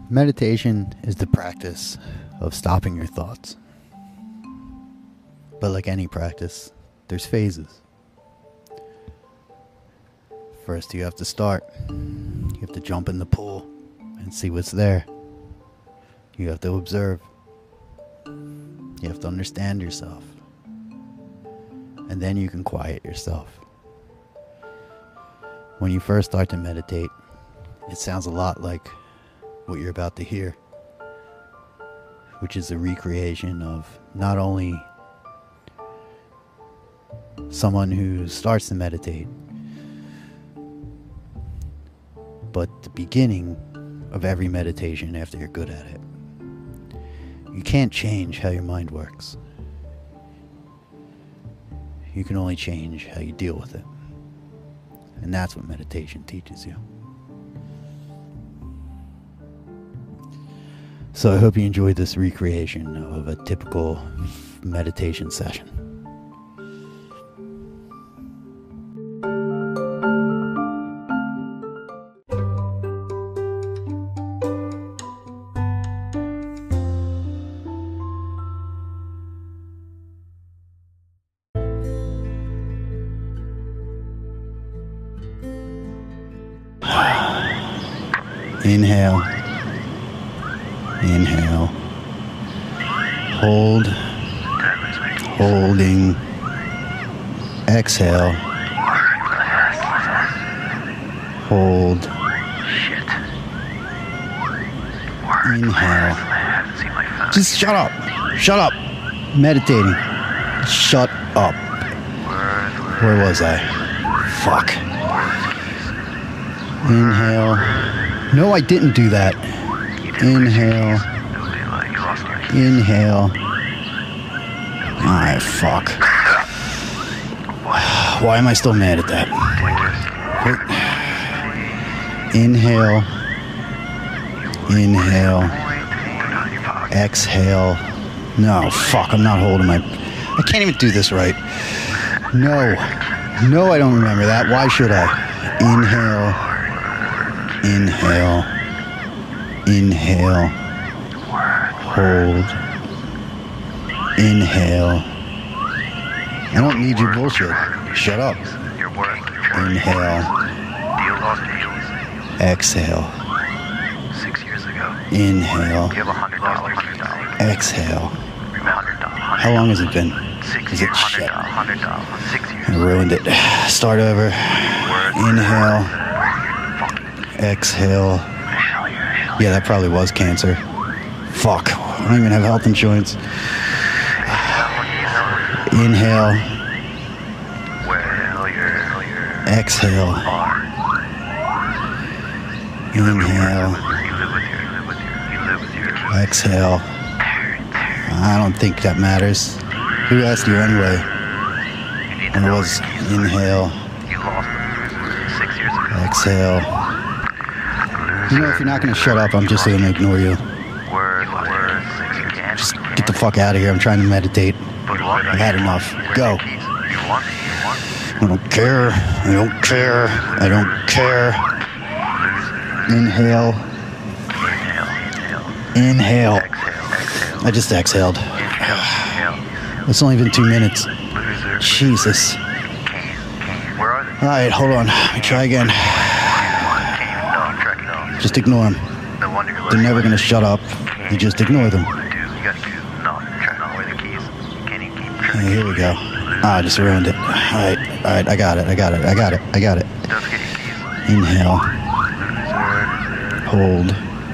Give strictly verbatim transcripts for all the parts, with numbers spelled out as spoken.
Meditation is the practice of stopping your thoughts. But like any practice, there's phases. First, you have to start. You have to jump in the pool and see what's there. You have to observe. You have to understand yourself. And then you can quiet yourself. When you first start to meditate, it sounds a lot like what you're about to hear, which is a recreation of not only someone who starts to meditate, but the beginning of every meditation after you're good at it. You can't change how your mind works. You can only change how you deal with it. And that's what meditation teaches you. So I hope you enjoyed this recreation of a typical meditation session. Inhale. Inhale. Hold. Holding. Exhale. Hold. Inhale. Just shut up. Shut up. Meditating. Shut up. Where was I? Fuck. Inhale. No, I didn't do that. Inhale. Inhale. Alright, fuck. Why am I still mad at that? Wait. Inhale. Inhale. Exhale. No, fuck, I'm not holding my... I can't even do this right. No. No, I don't remember that. Why should I? Inhale. Inhale. Inhale. Hold. Inhale. I don't need your bullshit. Shut up. Inhale. Exhale. Inhale. Exhale. How long has it been? Is it shit? I ruined it. Start over. Inhale. Exhale. Yeah, that probably was cancer. Fuck. I don't even have health insurance. Inhale. Exhale. Inhale. Exhale. I don't think that matters. Who asked you anyway? And it was inhale. Exhale. You know, if you're not going to shut up, I'm just going to ignore you. Just get the fuck out of here. I'm trying to meditate. I've had enough. Go. I don't care. I don't care. I don't care. Inhale. Inhale. I just exhaled. It's only been two minutes. Jesus. Alright, hold on. Let me try again. Just ignore them. They're never going to shut up. You just ignore them. Hey, here we go. Ah, I just ruined it. Alright, alright, I got it, I got it, I got it, I got it. Inhale. Hold.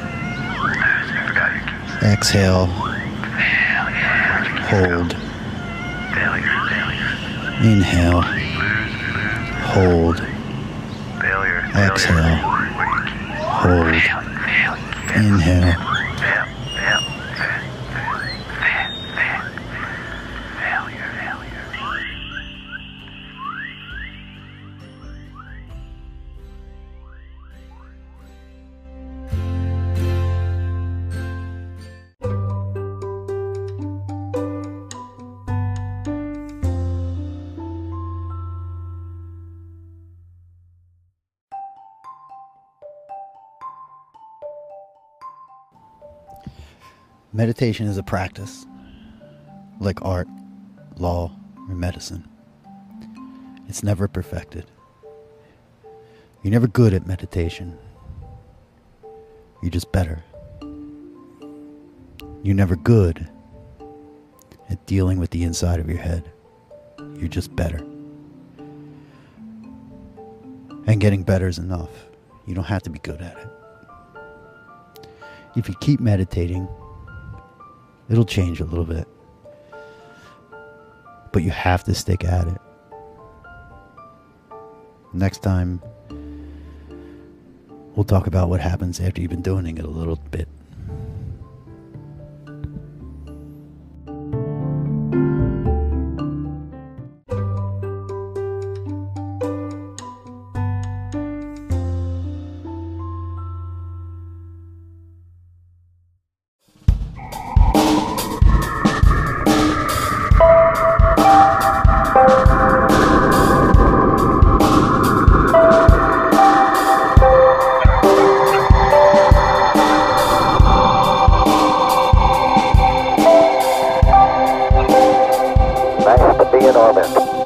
Exhale. Hold. Inhale. Hold. Exhale. Hold. Inhale. Meditation is a practice, like art, law, or medicine. It's never perfected. You're never good at meditation. You're just better. You're never good at dealing with the inside of your head. You're just better. And getting better is enough. You don't have to be good at it. If you keep meditating, it'll change a little bit. But you have to stick at it. Next time, we'll talk about what happens after you've been doing it a little bit. Nice to be in orbit.